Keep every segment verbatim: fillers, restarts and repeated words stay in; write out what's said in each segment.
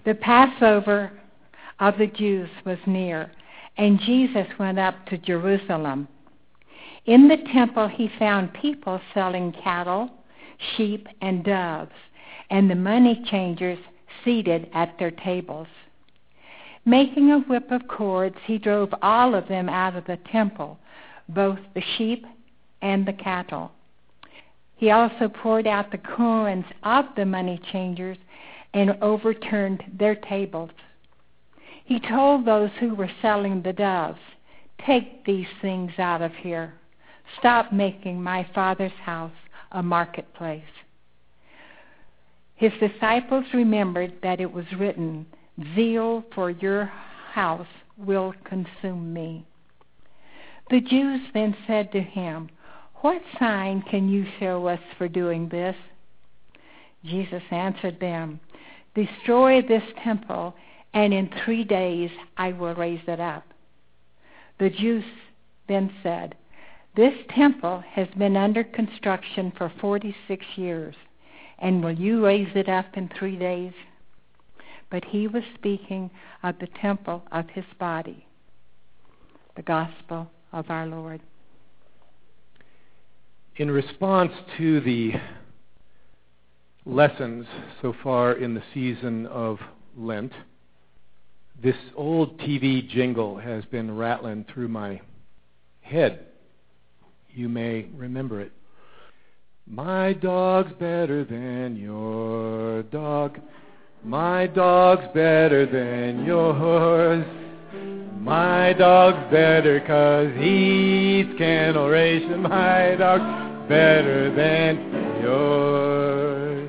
The Passover of the Jews was near, and Jesus went up to Jerusalem. In the temple he found people selling cattle, sheep, and doves, and the money changers seated at their tables. Making a whip of cords, he drove all of them out of the temple, both the sheep and the cattle. He also poured out the coins of the money changers and overturned their tables. He told those who were selling the doves, "Take these things out of here. Stop making my Father's house a marketplace." His disciples remembered that it was written, "Zeal for your house will consume me." The Jews then said to him, "What sign can you show us for doing this?" Jesus answered them, "Destroy this temple, and in three days I will raise it up." The Jews then said, "This temple has been under construction for forty-six years, and will you raise it up in three days?" But he was speaking of the temple of his body. The Gospel of our Lord. In response to the lessons so far in the season of Lent, this old T V jingle has been rattling through my head. You may remember it. My dog's better than your dog. My dog's better than yours. My dog's better 'cause he eats kennel ration. My dog's better than yours.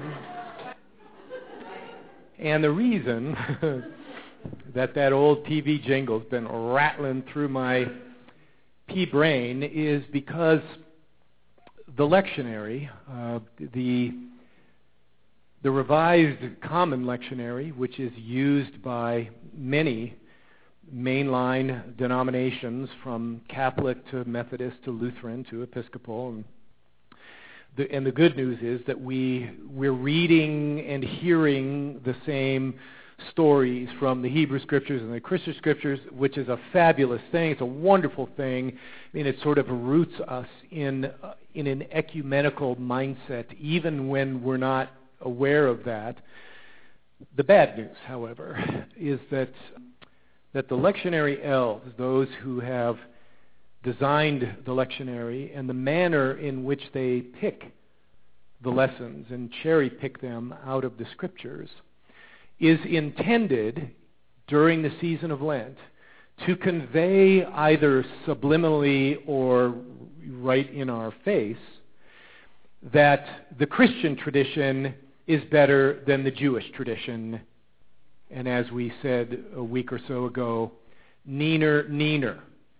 And the reason that that old T V jingle's been rattling through my pea brain is because the lectionary, uh, the the Revised Common Lectionary, which is used by many mainline denominations from Catholic to Methodist to Lutheran to Episcopal, and the, and the good news is that we we're reading and hearing the same stories from the Hebrew Scriptures and the Christian Scriptures, which is a fabulous thing. It's a wonderful thing. I mean, it sort of roots us in uh, in an ecumenical mindset, even when we're not aware of that. The bad news, however, is that that the lectionary elves, those who have designed the lectionary, and the manner in which they pick the lessons and cherry pick them out of the Scriptures, is intended during the season of Lent to convey either subliminally or right in our face that the Christian tradition is better than the Jewish tradition. And as we said a week or so ago, neener, neener.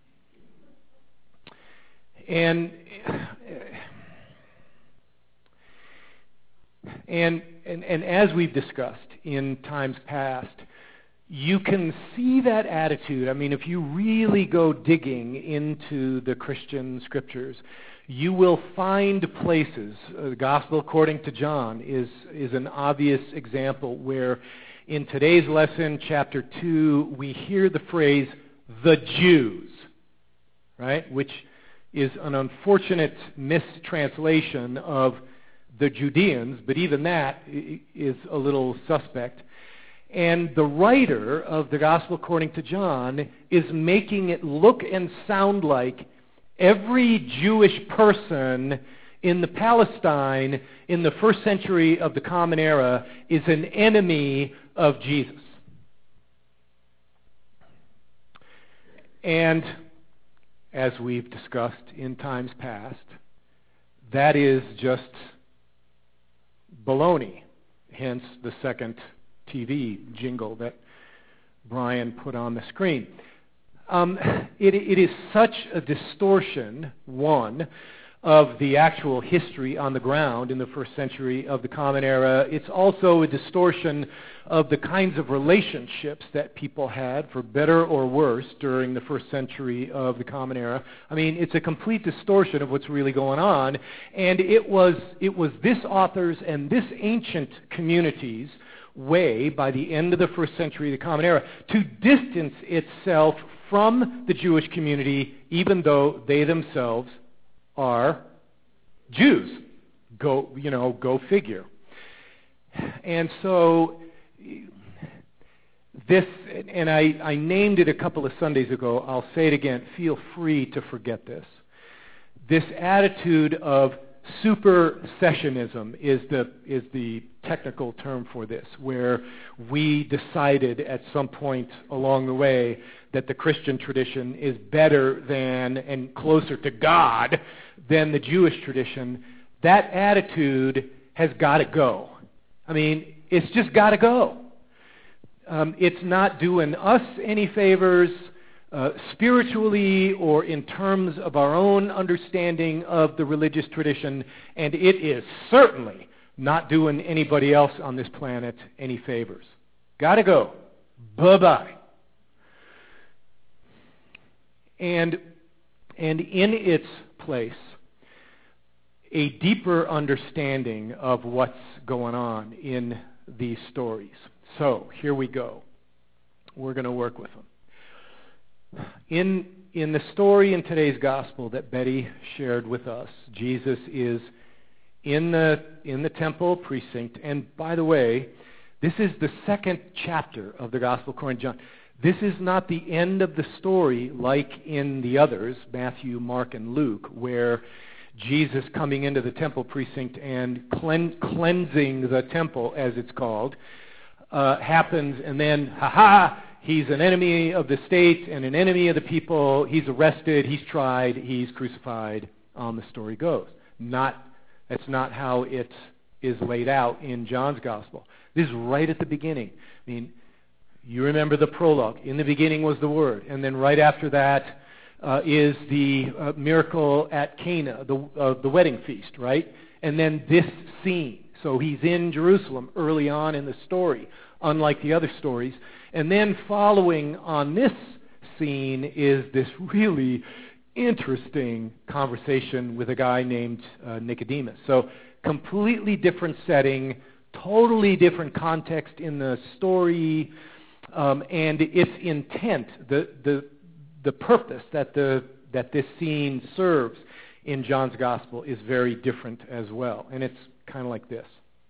And and and and as we've discussed in times past, you can see that attitude. I mean, if you really go digging into the Christian Scriptures, you will find places. Uh, the Gospel according to John is is an obvious example where in today's lesson, chapter two, we hear the phrase, the Jews, right? Which is an unfortunate mistranslation of the Judeans, but even that is a little suspect. And the writer of the Gospel according to John is making it look and sound like every Jewish person in the Palestine in the first century of the Common Era is an enemy of Jesus. And as we've discussed in times past, that is just baloney, hence the second T V jingle that Brian put on the screen. Um, it, it is such a distortion, one, of the actual history on the ground in the first century of the Common Era. It's also a distortion of the kinds of relationships that people had, for better or worse, during the first century of the Common Era. I mean, it's a complete distortion of what's really going on, and it was it was this author's and this ancient community's way, by the end of the first century of the Common Era, to distance itself from the Jewish community, even though they themselves are Jews. Go, you know, go figure. And so this, and I, I named it a couple of Sundays ago, I'll say it again, feel free to forget this. This attitude of supersessionism is the is the technical term for this, where we decided at some point along the way that the Christian tradition is better than and closer to God than the Jewish tradition. That attitude has got to go. I mean, it's just got to go. Um, it's not doing us any favors uh, spiritually or in terms of our own understanding of the religious tradition, and it is certainly not doing anybody else on this planet any favors. Got to go. Bye-bye. And, and in its place, a deeper understanding of what's going on in these stories. So, here we go. We're going to work with them. In, in the story in today's gospel that Betty shared with us, Jesus is in the, in the temple precinct. And by the way, this is the second chapter of the Gospel according to John. This is not the end of the story like in the others, Matthew, Mark, and Luke, where Jesus coming into the temple precinct and clean, cleansing the temple, as it's called, uh, happens, and then, ha-ha, he's an enemy of the state and an enemy of the people. He's arrested, he's tried, he's crucified. On the story goes. Not, that's not how it is laid out in John's Gospel. This is right at the beginning. I mean, you remember the prologue. In the beginning was the Word. And then right after that uh, is the uh, miracle at Cana, the, uh, the wedding feast, right? And then this scene. So he's in Jerusalem early on in the story, unlike the other stories. And then following on this scene is this really interesting conversation with a guy named uh, Nicodemus. So completely different setting, totally different context in the story, um, and its intent, the the the purpose that the that this scene serves in John's Gospel is very different as well. And it's kind of like this.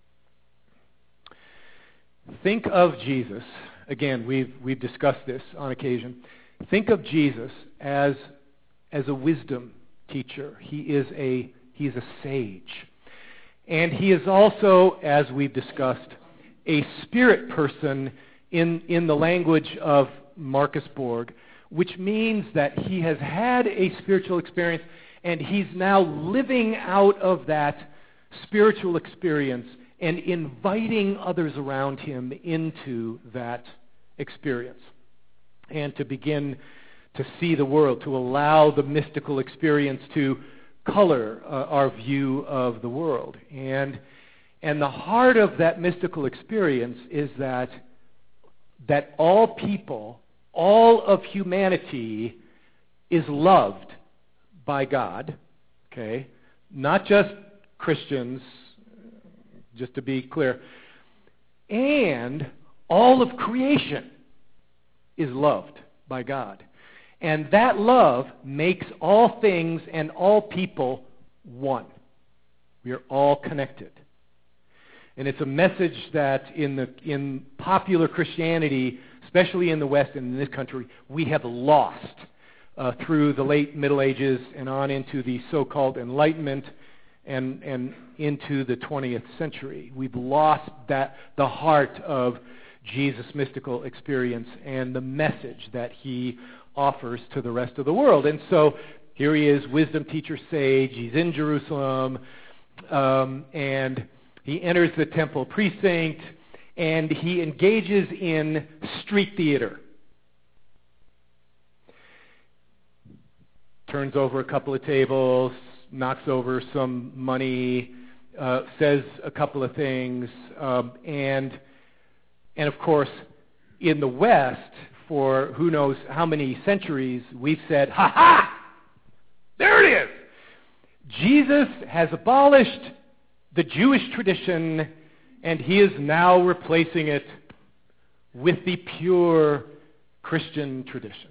Think of Jesus, again, we've we've discussed this on occasion. Think of Jesus as as a wisdom teacher. He is a he's a sage. And he is also, as we've discussed, a spirit person in, in the language of Marcus Borg, which means that he has had a spiritual experience and he's now living out of that spiritual experience and inviting others around him into that experience and to begin to see the world, to allow the mystical experience to color uh, our view of the world. And and the heart of that mystical experience is that that all people, all of humanity is loved by God, okay? Not just Christians, just to be clear, and all of creation is loved by God. And that love makes all things and all people one. We are all connected. And it's a message that in the in popular Christianity, especially in the West and in this country, we have lost uh, through the late Middle Ages and on into the so-called Enlightenment and and into the twentieth century. We've lost that the heart of Jesus' mystical experience and the message that he offers to the rest of the world. And so here he is, wisdom teacher, sage. He's in Jerusalem, um, and he enters the temple precinct, and he engages in street theater. Turns over a couple of tables, knocks over some money, uh, says a couple of things, um, and and of course, in the West, for who knows how many centuries, we've said, ha ha! There it is! Jesus has abolished the Jewish tradition and he is now replacing it with the pure Christian tradition.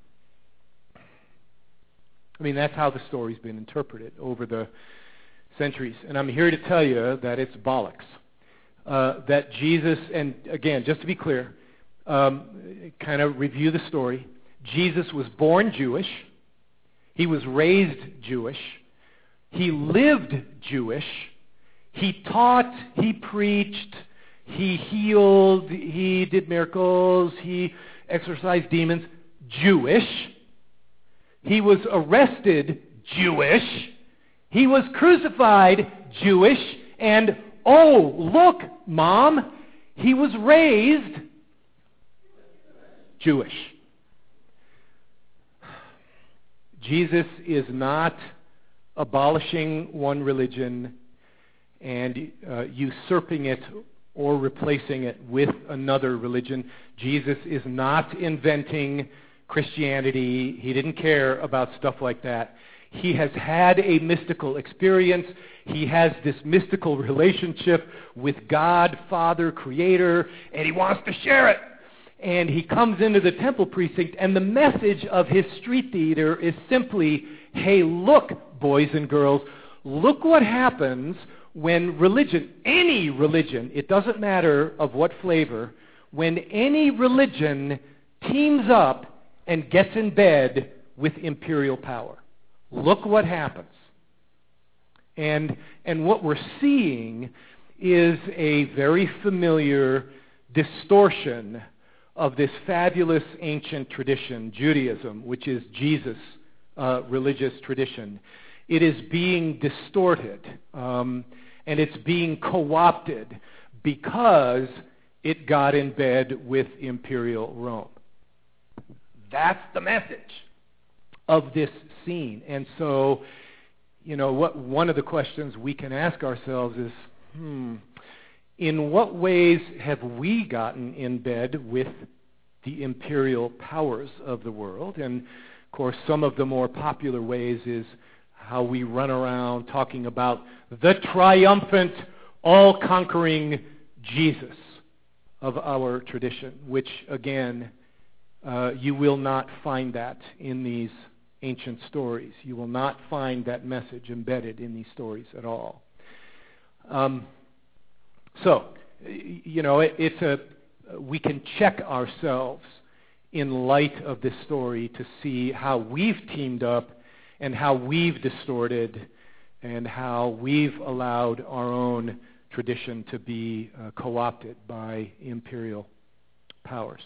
I mean, that's how the story's been interpreted over the centuries. And I'm here to tell you that it's bollocks. Uh, that Jesus, and again, just to be clear, um, kind of review the story. Jesus was born Jewish. He was raised Jewish. He lived Jewish. He taught, he preached, he healed, he did miracles, he exorcised demons, Jewish. He was arrested Jewish. He was crucified Jewish. And, oh, look, Mom, he was raised Jewish. Jesus is not abolishing one religion and uh, usurping it or replacing it with another religion. Jesus is not inventing Christianity. He didn't care about stuff like that. He has had a mystical experience. He has this mystical relationship with God, Father, Creator, and he wants to share it. And he comes into the temple precinct, and the message of his street theater is simply, hey, look, boys and girls, look what happens when religion, any religion, it doesn't matter of what flavor, when any religion teams up and gets in bed with imperial power. Look what happens. And, and what we're seeing is a very familiar distortion of this fabulous ancient tradition, Judaism, which is Jesus' uh, religious tradition. It is being distorted, um, and it's being co-opted because it got in bed with imperial Rome. That's the message of this scene. And so, you know, what one of the questions we can ask ourselves is, hmm, in what ways have we gotten in bed with the imperial powers of the world? And, of course, some of the more popular ways is how we run around talking about the triumphant, all-conquering Jesus of our tradition, which, again, uh, you will not find that in these ancient stories. You will not find that message embedded in these stories at all. Um, so, you know, it, it's a we can check ourselves in light of this story to see how we've teamed up and how we've distorted and how we've allowed our own tradition to be uh, co-opted by imperial powers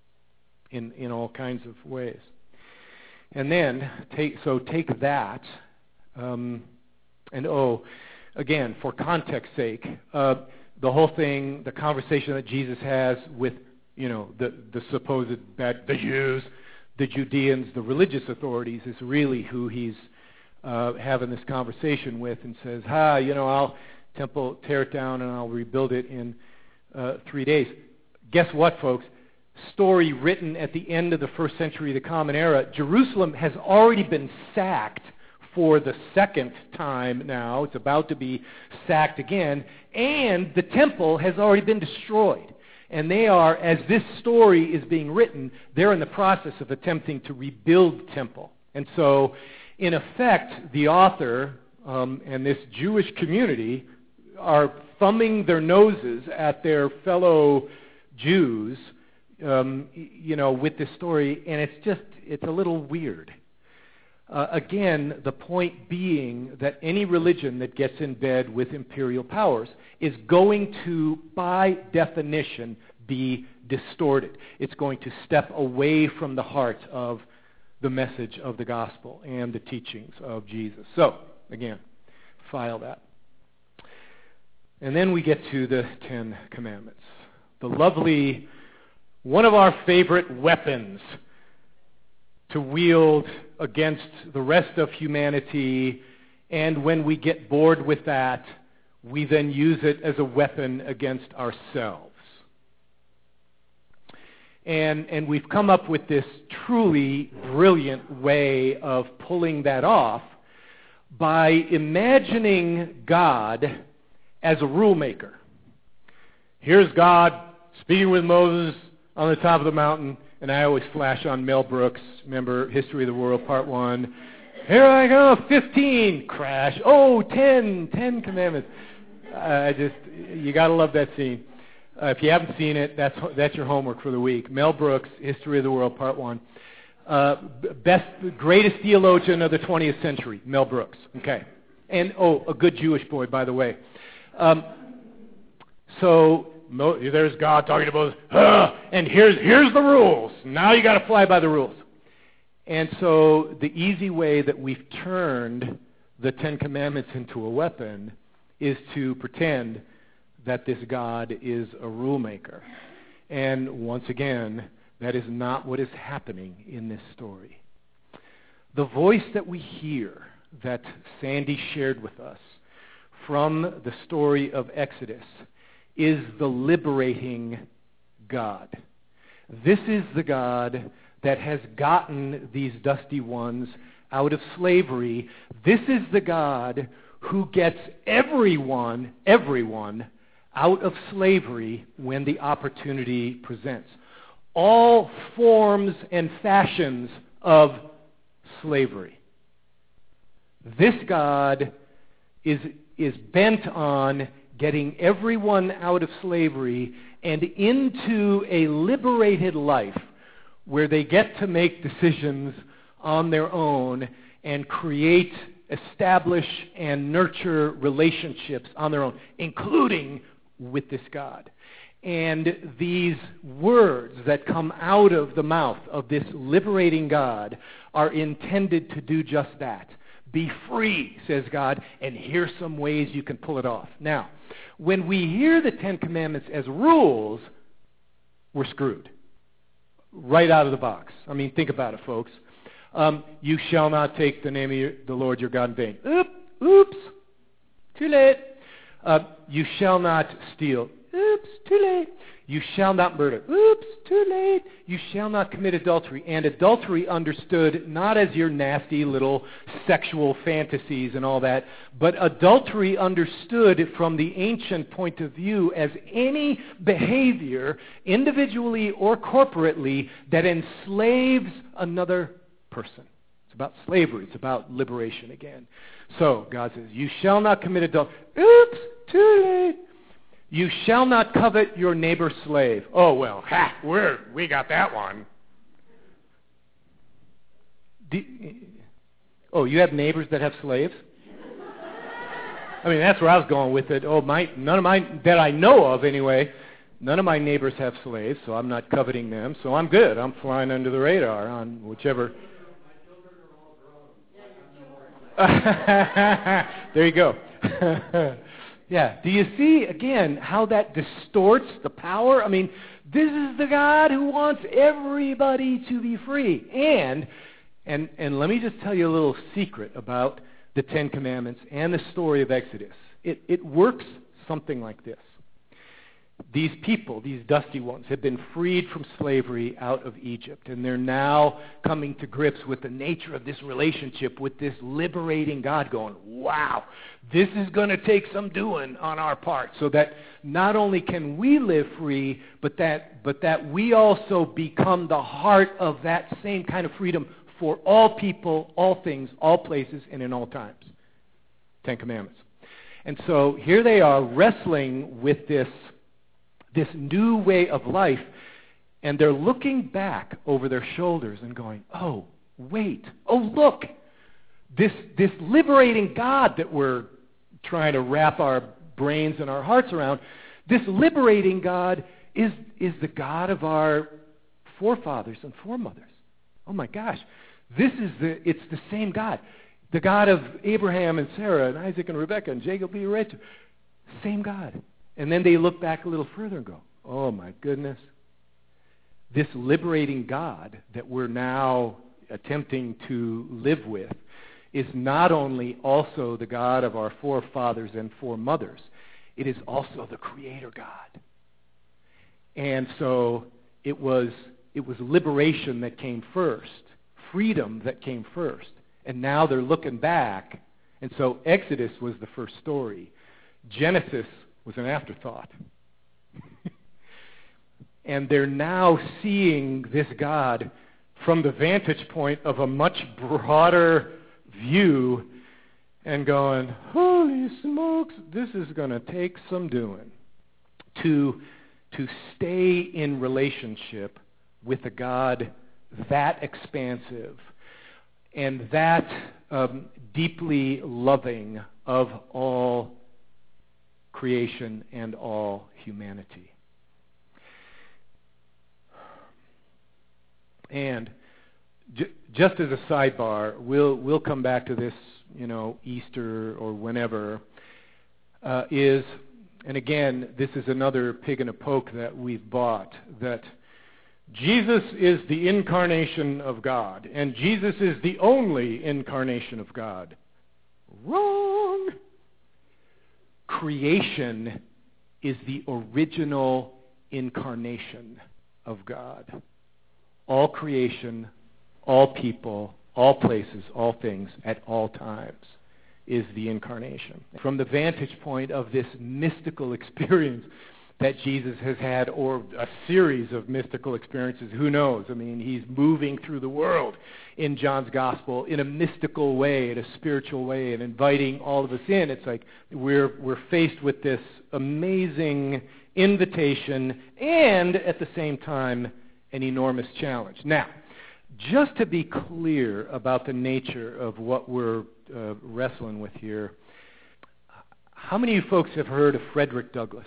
in, in all kinds of ways. And then, take, so take that, um, and oh, again, for context's sake, uh, the whole thing, the conversation that Jesus has with, you know, the, the supposed bad, the Jews, the Judeans, the religious authorities, is really who he's uh, having this conversation with, and says, ha, you know, I'll temple, tear it down, and I'll rebuild it in uh, three days. Guess what, folks? Story written at the end of the first century of the Common Era, Jerusalem has already been sacked for the second time now. It's about to be sacked again. And the temple has already been destroyed. And they are, as this story is being written, they're in the process of attempting to rebuild the temple. And so, in effect, the author um, and this Jewish community are thumbing their noses at their fellow Jews, um, you know, with this story, and it's just, it's a little weird. Uh, again, the point being that any religion that gets in bed with imperial powers is going to, by definition, be distorted. It's going to step away from the heart of the message of the gospel and the teachings of Jesus. So, again, file that. And then we get to the Ten Commandments. The lovely, one of our favorite weapons to wield against the rest of humanity, and when we get bored with that, we then use it as a weapon against ourselves. And, and we've come up with this truly brilliant way of pulling that off by imagining God as a rule maker. here's God speaking with Moses on the top of the mountain, and I always flash on Mel Brooks. Remember History of the World, Part One. Here I go, fifteen, crash. Oh, ten, ten commandments. I just, you got to love that scene. Uh, if you haven't seen it, that's that's your homework for the week. Mel Brooks, History of the World, Part One. Uh, best, greatest theologian of the twentieth century, Mel Brooks. Okay, and oh, a good Jewish boy, by the way. Um, so Mo, there's God talking to Moses, ah, and here's here's the rules. Now you got to fly by the rules. And so the easy way that we've turned the Ten Commandments into a weapon is to pretend that this God is a rule maker. And once again, that is not what is happening in this story. The voice that we hear, that Sandy shared with us from the story of Exodus, is the liberating God. This is the God that has gotten these dusty ones out of slavery. This is the God who gets everyone, everyone, out of slavery when the opportunity presents. All forms and fashions of slavery. This God is, is bent on getting everyone out of slavery and into a liberated life where they get to make decisions on their own and create, establish, and nurture relationships on their own, including with this God. And these words that come out of the mouth of this liberating God are intended to do just that. Be free, says God, and here's some ways you can pull it off. Now, when we hear the Ten Commandments as rules, we're screwed. Right out of the box. I mean, think about it, folks. Um, you shall not take the name of your, the Lord your God in vain. Oop, oops, too late. Uh, you shall not steal. Oops, too late. You shall not murder. Oops, too late. You shall not commit adultery. And adultery understood not as your nasty little sexual fantasies and all that, but adultery understood from the ancient point of view as any behavior, individually or corporately, that enslaves another person. It's about slavery. It's about liberation again. So God says, you shall not commit adultery. Oops, too late. You shall not covet your neighbor's slave. Oh, well, ha, we're, we got that one. Do, oh, you have neighbors that have slaves? I mean, that's where I was going with it. Oh, my, none of my, that I know of anyway, none of my neighbors have slaves, so I'm not coveting them, so I'm good. I'm flying under the radar on whichever. There you go. Yeah. Do you see, again, how that distorts the power? I mean, this is the God who wants everybody to be free. And, and, and let me just tell you a little secret about the Ten Commandments and the story of Exodus. It, it works something like this. These people, these dusty ones, have been freed from slavery out of Egypt, and they're now coming to grips with the nature of this relationship with this liberating God, going, wow, this is going to take some doing on our part, so that not only can we live free, but that, but that we also become the heart of that same kind of freedom for all people, all things, all places, and in all times. Ten Commandments. And so here they are wrestling with this this new way of life, and they're looking back over their shoulders and going, oh, wait, oh, look, this, this liberating God that we're trying to wrap our brains and our hearts around, this liberating God is, is the God of our forefathers and foremothers. Oh my gosh, this is the, it's the same God. The God of Abraham and Sarah and Isaac and Rebekah and Jacob and Rachel. Same God. And then they look back a little further and go, oh my goodness, this liberating God that we're now attempting to live with is not only also the God of our forefathers and foremothers, it is also the Creator God. And so it was, it was liberation that came first, freedom that came first. And now they're looking back. And so Exodus was the first story. Genesis was an afterthought. And they're now seeing this God from the vantage point of a much broader view and going, holy smokes, this is going to take some doing to, to stay in relationship with a God that expansive and that um, deeply loving of all creation and all humanity. And j- just as a sidebar, we'll we'll come back to this, you know, Easter or whenever, uh, is, and again, this is another pig in a poke that we've bought, that Jesus is the incarnation of God, and Jesus is the only incarnation of God. Wrong! Creation is the original incarnation of God. All creation, all people, all places, all things, at all times, is the incarnation. From the vantage point of this mystical experience that Jesus has had, or a series of mystical experiences, who knows? I mean, he's moving through the world in John's Gospel in a mystical way, in a spiritual way, and inviting all of us in. It's like we're we're faced with this amazing invitation and, at the same time, an enormous challenge. Now, just to be clear about the nature of what we're uh, wrestling with here, how many of you folks have heard of Frederick Douglass?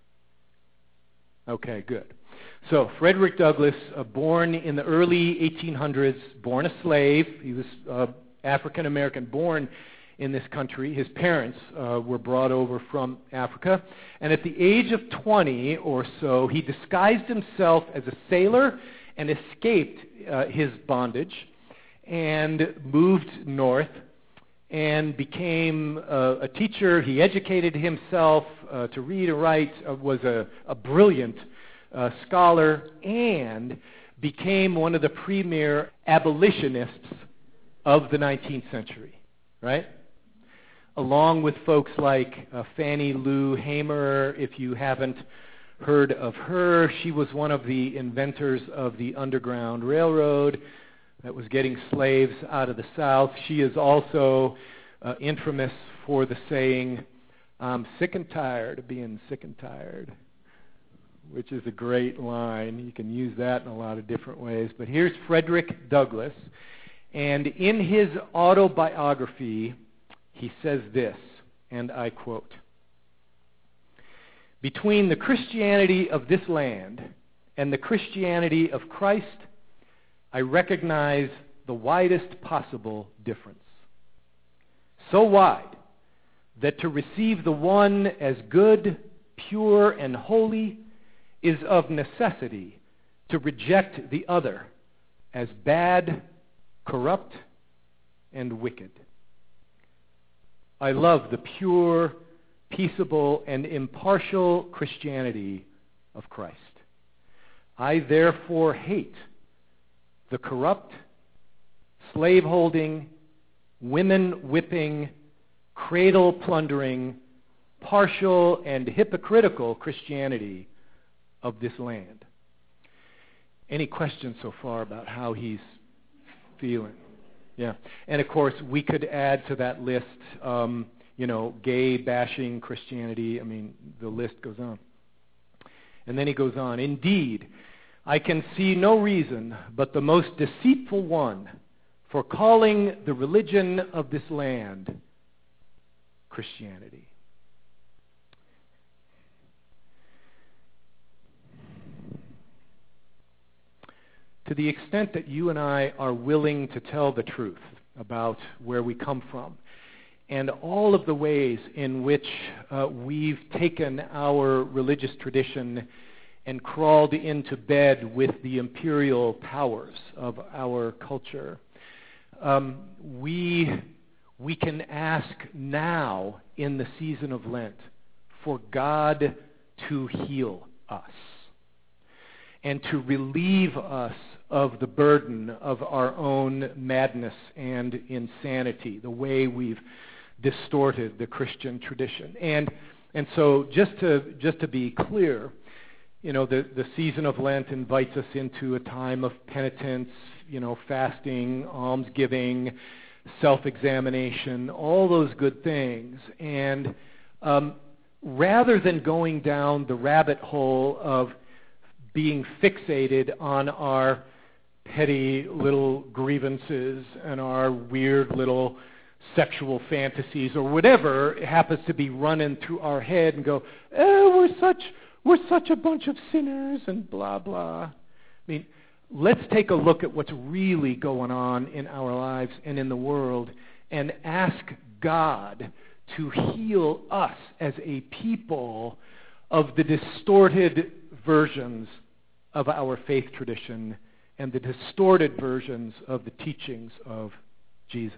Okay, good. So, Frederick Douglass, uh, born in the early eighteen hundreds, born a slave. He was uh, African American, born in this country. His parents uh, were brought over from Africa. And at the age of twenty or so, he disguised himself as a sailor and escaped uh, his bondage and moved north and became uh, a teacher. He educated himself uh, to read and write, uh, was a, a brilliant uh, scholar, and became one of the premier abolitionists of the nineteenth century, right? Along with folks like uh, Fannie Lou Hamer. If you haven't heard of her, she was one of the inventors of the Underground Railroad that was getting slaves out of the South. She is also uh, infamous for the saying, "I'm sick and tired of being sick and tired," which is a great line. You can use that in a lot of different ways. But here's Frederick Douglass, and in his autobiography, he says this, and I quote, "Between the Christianity of this land and the Christianity of Christ, I recognize the widest possible difference. So wide that to receive the one as good, pure, and holy is of necessity to reject the other as bad, corrupt, and wicked. I love the pure, peaceable, and impartial Christianity of Christ. I therefore hate the corrupt, slave-holding, women-whipping, cradle-plundering, partial, and hypocritical Christianity of this land." Any questions so far about how he's feeling? Yeah. And of course, we could add to that list, um, you know, gay-bashing Christianity. I mean, the list goes on. And then he goes on, "Indeed, I can see no reason but the most deceitful one for calling the religion of this land Christianity." To the extent that you and I are willing to tell the truth about where we come from and all of the ways in which uh, we've taken our religious tradition and crawled into bed with the imperial powers of our culture, um, we, we can ask now in the season of Lent for God to heal us and to relieve us of the burden of our own madness and insanity, the way we've distorted the Christian tradition. And and so just to just to be clear, you know, the, the season of Lent invites us into a time of penitence, you know, fasting, almsgiving, self-examination, all those good things. And um, rather than going down the rabbit hole of being fixated on our petty little grievances and our weird little sexual fantasies or whatever happens to be running through our head and go, oh, we're such we're such a bunch of sinners and blah, blah. I mean, let's take a look at what's really going on in our lives and in the world and ask God to heal us as a people of the distorted versions of our faith tradition and the distorted versions of the teachings of Jesus.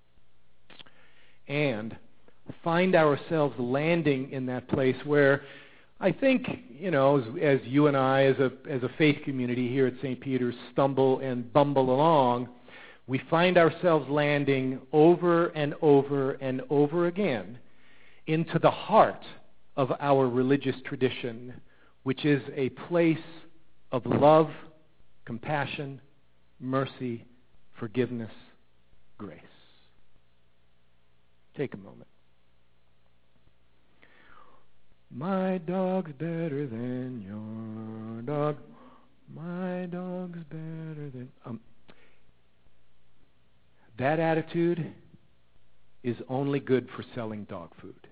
And find ourselves landing in that place where I think, you know, as, as you and I as a as a faith community here at Saint Peter's stumble and bumble along, we find ourselves landing over and over and over again into the heart of our religious tradition, which is a place of love, compassion, mercy, forgiveness, grace. Take a moment. My dog's better than your dog. My dog's better than... Um, that attitude is only good for selling dog food.